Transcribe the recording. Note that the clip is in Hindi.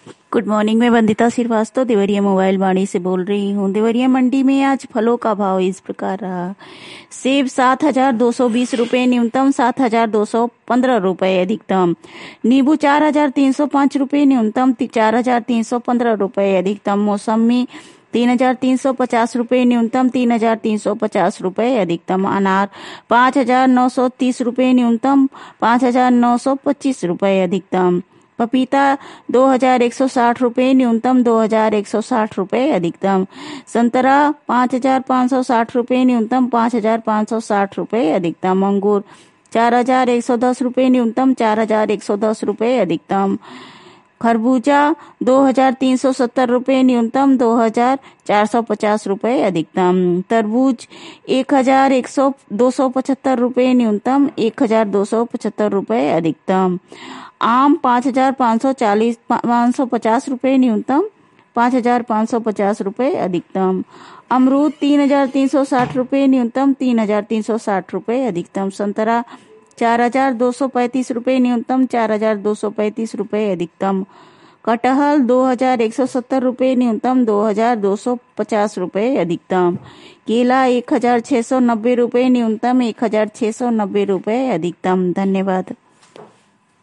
Good morning. मैं वंदिता श्रीवास्तव देवरिया मोबाइल वाणी से बोल रही हूँ। देवरिया मंडी में आज फलों का भाव इस प्रकार रहा। सेब 7,220 रुपए न्यूनतम, 7,215 रुपए अधिकतम। नींबू 4,305 रुपए न्यूनतम, 4,315 रुपए अधिकतम। मौसमी 3,350 रुपए न्यूनतम, 3,350 रुपए अधिकतम। अनार 5,930 रुपए न्यूनतम, 5,925 रुपए अधिकतम। पपीता 2,160 रुपए न्यूनतम, 2,160 रुपए अधिकतम। संतरा 5,560 रुपए न्यूनतम, 5,560 रुपए अधिकतम। अंगूर 4,110 रुपए न्यूनतम, 4,110 रुपए अधिकतम। खरबूजा 2,370 रुपए न्यूनतम, 2,450 रुपए अधिकतम। तरबूज 275 रुपए न्यूनतम, 1,275 रुपए अधिकतम। आम 5,550 रुपए न्यूनतम, 5,550 रुपए अधिकतम। अमरूद 3,360 रुपए न्यूनतम, 3,360 रुपए अधिकतम। संतरा 4,235 रुपए न्यूनतम, 4,235 रुपए अधिकतम। कटहल 2,170 रुपए न्यूनतम, 2,250 रुपए अधिकतम। केला 1,690 रुपए न्यूनतम, 1,690 रुपए अधिकतम। धन्यवाद।